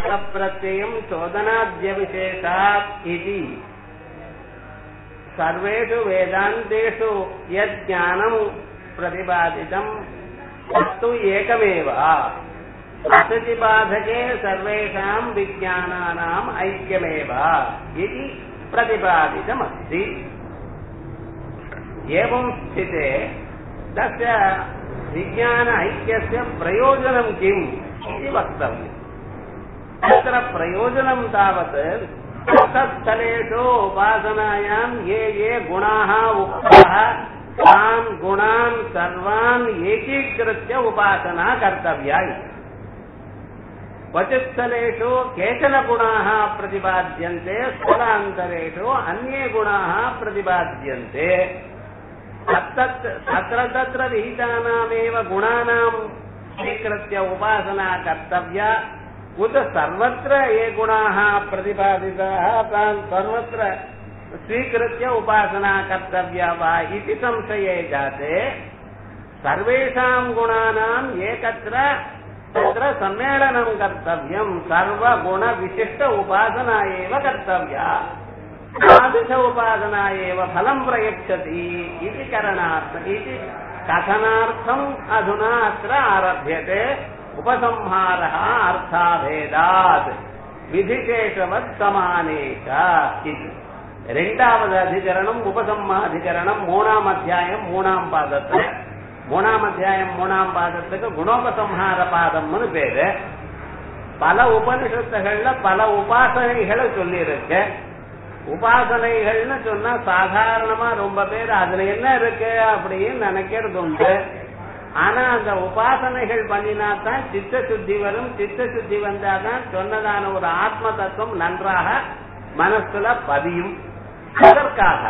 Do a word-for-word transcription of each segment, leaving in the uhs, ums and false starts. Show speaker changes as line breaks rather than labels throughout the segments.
प्रत्ययम् चोदनाद्य विशेषात् इति सर्वेषु वेदान्तेषु यत् ज्ञानं प्रतिपादितं तत्तु एकमेव प्रतिपादके सर्वेषां विज्ञानानाम् ऐक्यमेव इति प्रतिपादितमस्ति। एवं स्थिते तस्य विज्ञान ऐक्यस्य प्रयोजनं किम् इति वक्तव्यम्। तत्र प्रयोजनं तावत् तत्स्थलेषु उपासनायां ये ये गुणाः उक्ताः तान् गुणान् सर्वान् एकीकृत्य उपासना कर्तव्या। क्वचित् स्थलेषु केचन गुणाः प्रतिपाद्यन्ते, स्थलान्तरेषु अन्ये गुणाः प्रतिपाद्यन्ते। तत्र तत्र विहितानामेव गुणानां स्वीकृत्य उपासना कर्तव्या उत सर्वत्र ये गुणाः प्रतिपादिताः तान् सर्वत्र स्वीकृत्य उपासना कर्तव्या वा इति संशये जाते सर्वेषां गुणानाम् एकत्र तत्र सम्मेलनं कर्तव्यं। सर्वगुणविशिष्ट उपासना एव कर्तव्या। तादृश उपासना एव फलं प्रयच्छति इति करणार्थम् इति कथनार्थम् अधुना अत्र आरभ्यते। उपसंहारः अर्थाभेदात् विधिशेषवत् समानेच इति ரெண்டாவது அதிகரணம் உபசம்மாதிகரணம் மூணாம் அத்தியாயம் மூணாம் பாதத்துல மூணாம் அத்தியாயம் மூணாம் பாதத்துக்கு குணோபசம்ஹார பாதம்னு பேரு. பல உபனிஷத்துகள்ல பல உபாசனைகளை சொல்லி இருக்கு. உபாசனைகள்னு சொன்னா சாதாரணமா ரொம்ப பேர் அதுல என்ன இருக்கு அப்படின்னு நினைக்கிறது உண்டு. ஆனா அந்த உபாசனைகள் பண்ணினாத்தான் சித்த சுத்தி வரும். சித்த சுத்தி வந்தாதான் சொன்னதான ஒரு ஆத்ம தத்துவம் நன்றாக மனசுல பதியும். அதற்காக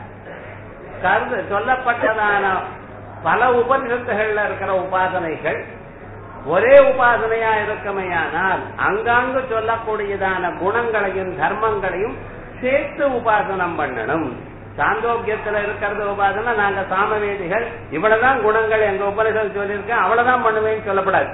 கருது சொல்லப்பட்டதான பல உபனிஷத்துகள்ல இருக்கிற உபாசனைகள் ஒரே உபாசனையா இருக்குமையானால் அங்காங்கு சொல்லக்கூடியதான குணங்களையும் தர்மங்களையும் சேர்த்து உபாசனம் பண்ணணும். சாந்தோக்கியத்துல இருக்கிறது உபாசனை நாங்க சாமவேதிகள் இவ்வளவுதான் குணங்கள் எங்க உபனிஷத்து சொல்லியிருக்கேன் அவ்வளவுதான் பண்ணுவேன்னு சொல்லப்படாது.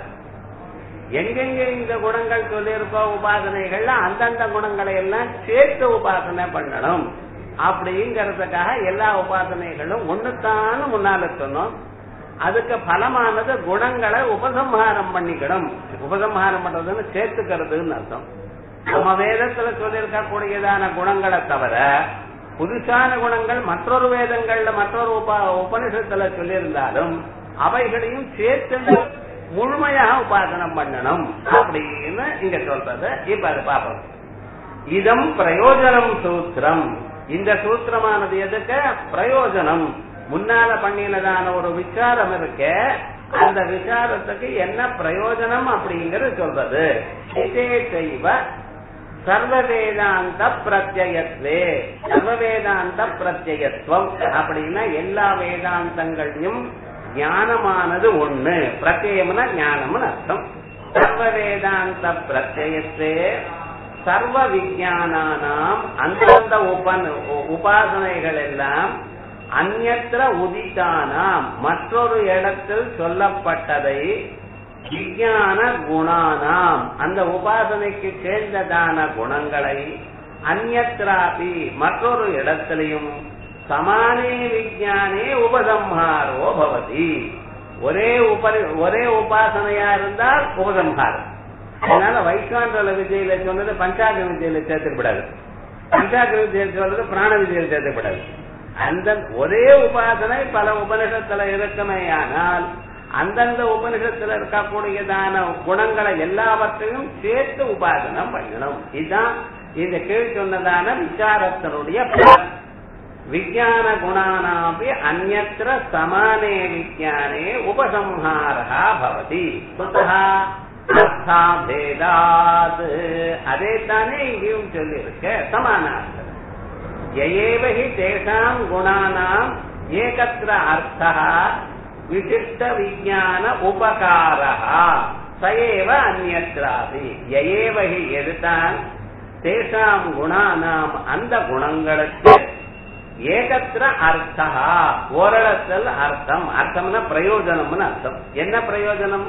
எங்கெங்க இந்த குணங்கள் சொல்லியிருக்கோ உபாசனைகள்ல அந்தந்த குணங்களை எல்லாம் சேர்த்து உபாசனை பண்ணணும். அப்படிங்கறதுக்காக எல்லா உபாசனைகளும் ஒண்ணுத்தானு முன்னால சொன்னோம். அதுக்கு பலமானது குணங்களை உபசம்ஹாரம் பண்ணிக்கணும். உபசம்ஹாரம் பண்றதுன்னு சேர்த்துக்கிறதுன்னு அர்த்தம். நம்ம வேதத்துல சொல்லியிருக்க கூடியதான குணங்களை தவிர புதுசான குணங்கள் மற்றொரு வேதங்கள்ல மற்றொரு உப உபனிஷத்துல சொல்லியிருந்தாலும் அவைகளையும் சேர்த்து முழுமையாக உபாசனம் பண்ணணும் அப்படின்னு இங்க சொல்றது. இப்ப அது பாப்போம். இதம் பிரயோஜனம் சூத்திரம். இந்த சூத்திரமானது எதுக்கு பிரயோஜனம்? முன்னால பண்ணினதான ஒரு விசாரம் இருக்கு. அந்த விசாரத்துக்கு என்ன பிரயோஜனம் அப்படிங்கறது சொல்றது. இதே செய்வ சர்வ வேதாந்த பிரத்யயத்வே. சர்வ வேதாந்த பிரத்யயத்துவம் அப்படின்னா எல்லா வேதாந்தங்களையும் ஞானமானது ஒண்ணு. பிரத்யம்னா ஞானம்னு அர்த்தம். சர்வ வேதாந்த பிரத்யயத்தே சர்வ விஞ்ஞானானாம் அந்தந்த உபாசனைகள் எல்லாம் அந்யத்ர உதித்தானாம் மற்றொரு இடத்தில் சொல்லப்பட்டதை விஞ்ஞான குணானாம் அந்த உபாசனைக்கு சேர்ந்ததான குணங்களை அந்யத்ராபி மற்றொரு இடத்திலையும் சமானே விஞ்ஞானே உபசம்ஹாரோ பவதி. ஒரே உப ஒரே உபாசனையா இருந்தால் உபசம்ஹாரம். அதனால வைஷ்ணவ விஜயில சொன்னது பஞ்சாக விஜயில சேர்த்துக்கூடாது. பஞ்சாக விஜயில் சொல்றது பிராண விஜயில் சேர்த்துக்கூடாது. அந்த ஒரே உபாசனை பல உபனிஷத்துல இருக்குமேயானால் அந்தந்த உபனிஷத்துல இருக்கக்கூடியதான குணங்களை எல்லாவற்றையும் சேர்த்து உபாசனம் பண்ணணும். இதுதான் இந்த கீழ் சொன்னதான விசாரத்தினுடைய விஞ்ஞான குணானாபி அந்யத்ர சமானே விஞ்ஞானே உபசம்ஹாரஹ பவதி. குதஹ அர்த்தாபேதாத். அதே தானே இங்கேயும் சொல்லி இருக்க சமானார்த்தம். யயேவஹி தேஷாம் குணானாம் ஏகத்ர அர்த்தஹ விசிஷ்ட விஞ்ஞான உபகாரஹ சயேவ அந்யத்ராபி. யயேவஹி எதுதான் தேஷாம் குணானாம் அந்த குணங்களுக்கு ஏகத்திர அர்த்தா ஓரளத்தில் அர்த்தம். அர்த்தம்னா பிரயோஜனம்னு அர்த்தம். என்ன பிரயோஜனம்?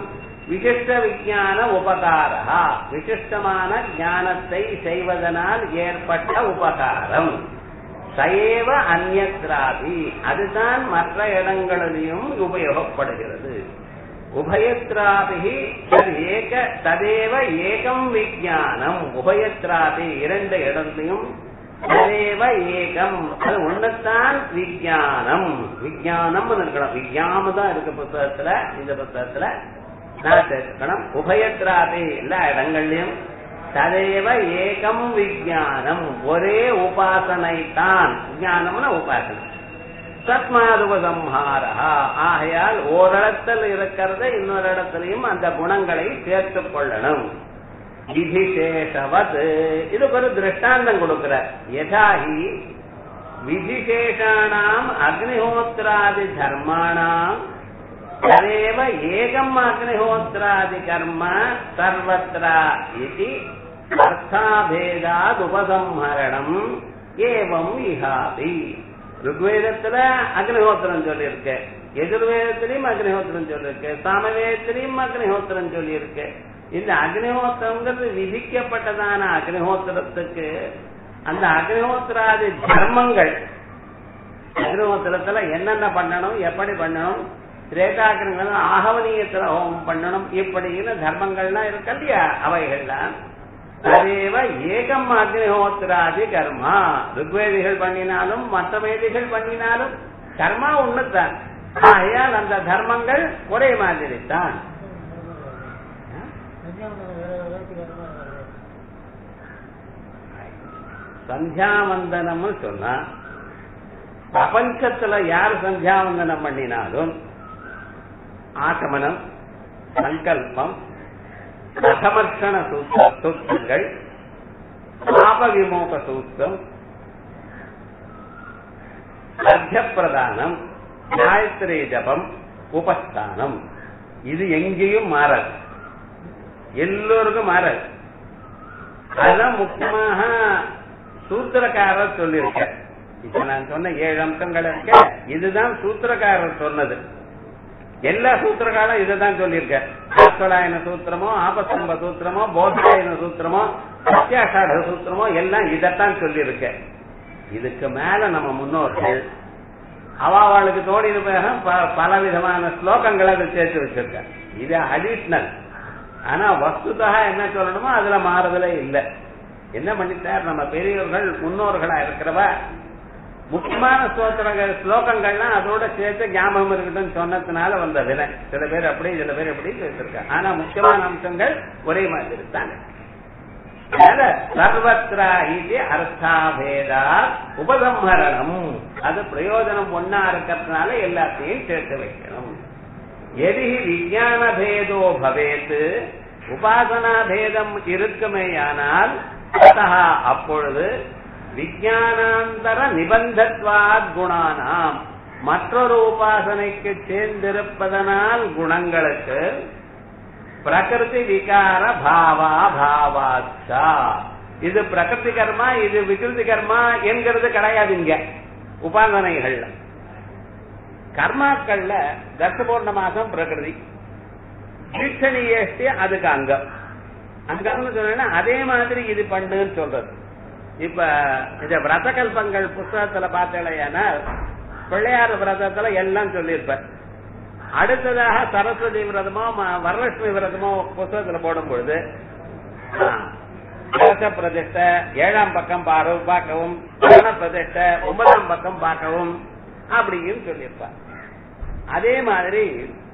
விசிஷ்ட விஞ்ஞான உபகாரா, விசிஷ்டமான ஞானத்தை செய்வதனால் ஏற்பட்ட உபகாரம். சயேவ அந்யத்ராபி, அதுதான் மற்ற இடங்களிலும் உபயோகப்படுகிறது. உபயத்ராபி ஏக ததேவ ஏகம் விஞ்ஞானம், உபயத்ராபி இரண்டு இடத்திலும் ததேவ ஏகம், அது ஒண்ணுத்தான் விஞ்ஞானம். விஞ்ஞானம் இருக்கணும், விஞ்ஞானம் தான் இருக்கு புத்தகத்துல. இந்த புத்தகத்துல நான் சேர்க்கணும் உபயத்ராபி எல்லா இடங்கள்லயும் ததேவ ஏகம் விஞ்ஞானம், ஒரே உபாசனை தான். விஞ்ஞானம்னா உபாசனை. தஸ்மாத் உபசம்ஹாரா, ஆகையால் ஓரிடத்தில் இருக்கிறத இன்னொரு இடத்திலையும் அந்த குணங்களை சேர்த்துக் கொள்ளணும். விதிசேஷவத், இதுக்கு ஒரு திருஷ்டாந்தம் கொடுக்கிறார். யதாஹி விதிசேஷாணாம் அக்னிஹோத்ராதி தர்மாணாம் ததேவ ஏகம் அக்னிஹோத்ராதி கர்ம சர்வத்ரா இதி அர்த்தாபேதாத் உபசம்ஹரணம் ஏவம் இஹாபி. ருக்வேதத்துல அக்னிஹோத்திரம் சொல்லி இருக்கு, எதிர்வேதத்திலையும் அக்னிஹோத்திரம் சொல்லி இருக்கு, சாமவேதத்திலையும் அக்னிஹோத்திரம் சொல்லி இருக்கு. இந்த அக்னிஹோத்திரங்கிறது விதிக்கப்பட்டதான அக்னிஹோத்திரத்துக்கு அந்த அக்னிஹோத்திராதி தர்மங்கள், அக்னிஹோத்திரத்துல என்னென்ன பண்ணணும், எப்படி பண்ணணும், திரேதாக்கிரங்கள் ஆகவனியத்துல ஹோமம் பண்ணணும், இப்படின்னு தர்மங்கள்லாம் இருக்கு இல்லையா, அவைகள்லாம் அதேவ ஏகம் அக்னிஹோத்திராதி கர்மா. ருக்வேதிகள் பண்ணினாலும் மற்ற வேதிகள் பண்ணினாலும் கர்மா ஒண்ணுதான். ஆகையால் அந்த தர்மங்கள் ஒரே மாதிரி தான். சந்தியாவந்தனம் சொன்னா பிரபஞ்சத்துல யார் சந்தியாவந்தனம் பண்ணினாலும் ஆகமனம், சங்கல்பம், அசமர்ஷண சூத்திரங்கள், பாப விமோக சூத்திரம், அர்த்தப்பிரதானம், காயத்ரி ஜபம், உபஸ்தானம், இது எங்கேயும் மாறாது, எல்லோருக்கும் மாறாது. அதுதான் முக்கியமாக சூத்திரக்காரர் சொல்லியிருக்க. இப்ப நான் சொன்ன ஏழு அம்சங்கள் இருக்க, இதுதான் சூத்திரக்காரர் சொன்னது. எல்லா சூத்திரக்காரும் இதைதான் சொல்லியிருக்க. ஆஸ்வலாயன சூத்திரமோ, ஆபஸ்தம்ப சூத்திரமோ, போதாயன சூத்திரமோ, சத்தியாஷாட சூத்திரமோ எல்லாம் இதைத்தான் சொல்லியிருக்க. இதுக்கு மேல நம்ம முன்னோர்கள் அவாவாளுக்கு தோடின பல விதமான ஸ்லோகங்களை சேர்த்து வச்சிருக்க. இது அடிஷனல். ஆனா வஸ்துதா என்ன சொல்லணுமோ அதுல மாறுதலே இல்லை. என்ன பண்ணிட்டார் நம்ம பெரியவர்கள், முன்னோர்களா இருக்கிறவ முக்கியமான ஸ்தோத்திரங்கள் ஸ்லோகங்கள்லாம் அதோட சேர்த்து ஞாபகம் இருக்கட்டும் சொன்னதுனால வந்த வினை. சில பேர் அப்படி, சில பேர் எப்படி வச்சிருக்காங்க. ஆனா முக்கியமான அம்சங்கள் ஒரே மாதிரி தான். சர்வத்ரா இது அர்த்தாபேதா உபசம்ஹரணம், அது பிரயோஜனம் ஒன்னா இருக்கிறதுனால எல்லாத்தையும் சேர்த்து வைக்கணும். எதி விஞ்ஞான பேதோ பவேத்து, உபாசனா பேதம் இருக்குமேயானால் அப்பொழுது விஞ்ஞானாந்தர நிபந்தத்வாத் குணானாம், மற்றொரு உபாசனைக்கு சேர்ந்திருப்பதனால் குணங்களுக்கு பிரகிருதி விகார பாவா பாவாச்சா, இது பிரகிருதி கர்மா, இது விகிருதி கர்மா என்கிறது கிடையாது. இங்க உபாசனைகள்ல கர்மாக்கள்ல தர்சபூர்ண மாசம் பிரகிருதி, தீட்சணியேஷ்டி அதுக்கு அங்கம். அங்கம்னு சொன்னா அதே மாதிரி இது பண்ணுன்னு சொல்றது. இப்ப இந்த விரத கல்பங்கள் புத்தகத்துல பார்த்தேன்னா பிள்ளையார் விரதத்துல எல்லாம் சொல்லியிருப்ப. அடுத்ததாக சரஸ்வதி விரதமோ வரலட்சுமி விரதமோ புத்தகத்துல போடும் பொழுது பிரதிஷ்டை ஏழாம் பக்கம் பாரு பார்க்கவும், பிரதிஷ்டை ஒன்பதாம் பக்கம் பார்க்கவும் அப்படின்னு சொல்லியிருப்பார். அதே மாதிரி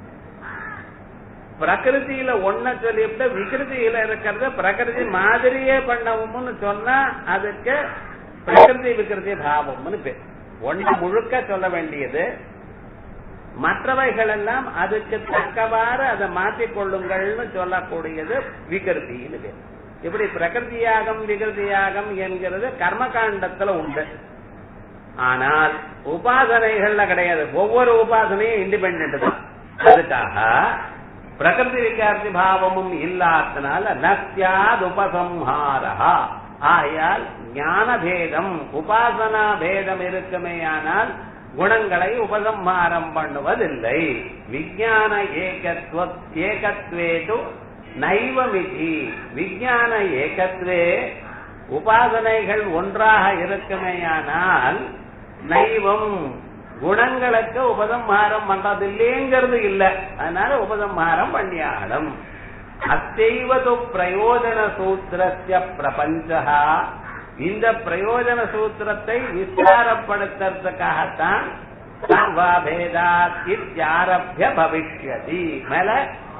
பிரகிருதியில ஒன்ன சொல்லிவிட்டு விகிருதியில இருக்கிறத பிரகிருதி மாதிரியே பண்ணவும்னு சொன்னா அதுக்கு பிரகிருதி விகிருதி பாவம்னு பேர். ஒன்னு முழுக்க சொல்ல வேண்டியது, மற்றவைகள் எல்லாம் அதுக்கு தக்கவாறு அதை மாற்றிக் கொள்ளுங்கள்னு சொல்லக்கூடியது விகிருதின்னு பேர். இப்படி பிரகிருதியாகம் விகிருதியாகம் என்கிறது கர்மகாண்டத்துல உண்டு. ஆனால் உபாசனைகள்ல கிடையாது. ஒவ்வொரு உபாசனையும் இண்டிபெண்ட் தான். அதுக்காக பிரகிருதி விகார்த்தி பாவமும் இல்லாதனால நஸ்யாது உபசம்ஹாரா. ஆகையால் ஞான பேதம் உபாசனா பேதம் இருக்குமேயானால் குணங்களை உபசம்ஹாரம் பண்ணுவதில்லை. விஞ்ஞான ஏகத்வ ஏகத்வேது நைவமிதி. விஞ்ஞான ஏகத்வே உபாசனைகள் ஒன்றாக இருக்குமேயானால் நைவம் குணங்களுக்கு உபசம்ஹாரம் பண்றதில்லைங்கிறது இல்ல. அதனால உபசம்ஹாரம் பண்ணியாடும். அத்தைவது பிரயோஜன சூத்திரஸ்ய பிரபஞ்சா. இந்த பிரயோஜன சூத்திரத்தை விஸ்தாரப்படுத்துறதுக்காகத்தான் சர்வாபேதாத் இத்யாரப்ய பவிஷ்யதி. மேல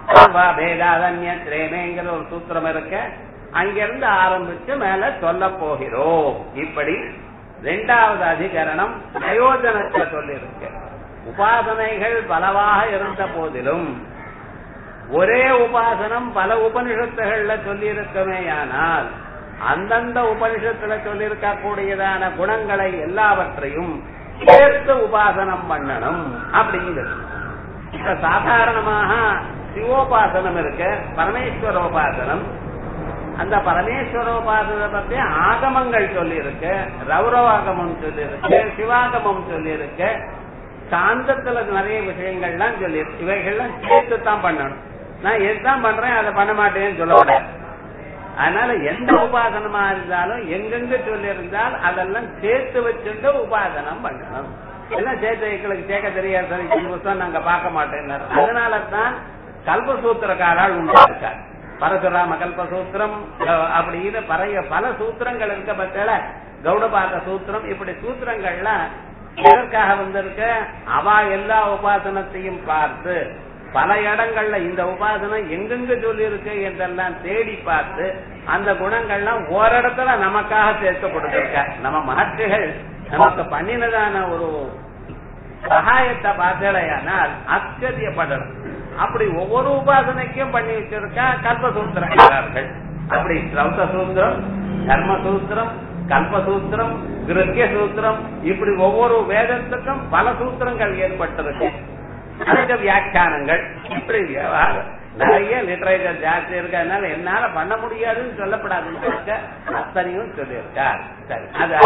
சர்வாபேதாதன்யத்ரேமேங்கிற ஒரு சூத்திரம் இருக்கு, அங்கிருந்து ஆரம்பிச்சு மேல சொல்ல போகிறோம். இப்படி இரண்டாவது அதிகரணம் பிரயோஜனத்தை சொல்லிருக்கு. உபாசனைகள் பலவாக இருந்த போதிலும் ஒரே உபாசனம் பல உபனிஷத்துகள்ல சொல்லி இருக்குமேயானால் அந்தந்த உபனிஷத்துல சொல்லியிருக்க கூடியதான குணங்களை எல்லாவற்றையும் சேர்த்து உபாசனம் பண்ணணும் அப்படிங்கிறது. இப்ப சாதாரணமாக சிவோபாசனம் இருக்கு, பரமேஸ்வரோபாசனம். அந்த பரமேஸ்வரோபாசனை பத்தி ஆகமங்கள் சொல்லி இருக்கு, ரௌரவாகமம் சொல்லி இருக்கு, சிவாகமம் சொல்லி இருக்கு, சாந்தத்துல நிறைய விஷயங்கள்லாம் சொல்லி இருக்கு. இவைகள்லாம் சேர்த்து தான் பண்ணணும். நான் எதுதான் பண்றேன் அதை பண்ண மாட்டேன்னு சொல்ல. அதனால எந்த உபாசனமா இருந்தாலும் எங்கெங்க சொல்லி இருந்தால் அதெல்லாம் சேர்த்து வச்சுட்டு உபாசனம் பண்ணணும். எல்லாம் சேர்த்து எங்களுக்கு சேர்க்க தெரியாது சார், இந்த புத்தகம் நாங்க பார்க்க மாட்டேன். அதனாலதான் கல்பசூத்திரக்காரால் உண்டாயிருக்கார். பரசுராம கல்பசூத்திரம் அப்படின்னு பறைய பல சூத்திரங்கள் இருக்க பட்சல கௌடபாத சூத்திரம், இப்படி சூத்திரங்கள்லாம் எதற்காக வந்திருக்க? அவ எல்லா உபாசனத்தையும் பார்த்து பல இடங்கள்ல இந்த உபாசனம் எங்கெங்க சொல்லி இருக்கு என்றெல்லாம் தேடி பார்த்து அந்த குணங்கள்லாம் ஓரிடத்துல நமக்காக சேர்த்து கொடுத்திருக்க. நம்ம மகர்ஷிகள் நமக்கு பண்ணினதான ஒரு சகாயத்தை பார்த்தலையானால் ஆச்சரியப்படணும். அப்படி ஒவ்வொரு உபாசனைக்கும் பண்ணி வச்சிருக்க கல்பசூத்திரக்காரர்கள். அப்படி ஸ்ரௌத சூத்திரம், தர்மசூத்திரம், கல்பசூத்திரம், கிருத்திய சூத்திரம், இப்படி ஒவ்வொரு வேதத்துக்கும் பல சூத்திரங்கள் ஏற்பட்டிருக்கு. அதுக்கு வியாக்கியானங்கள், இப்படி நிறைய லிட்டரேச்சர் ஜாஸ்தி இருக்கு. அதனால என்னால பண்ண முடியாதுன்னு சொல்லப்படாதுன்னு அத்தனையும் சொல்லியிருக்கார். சரி, அது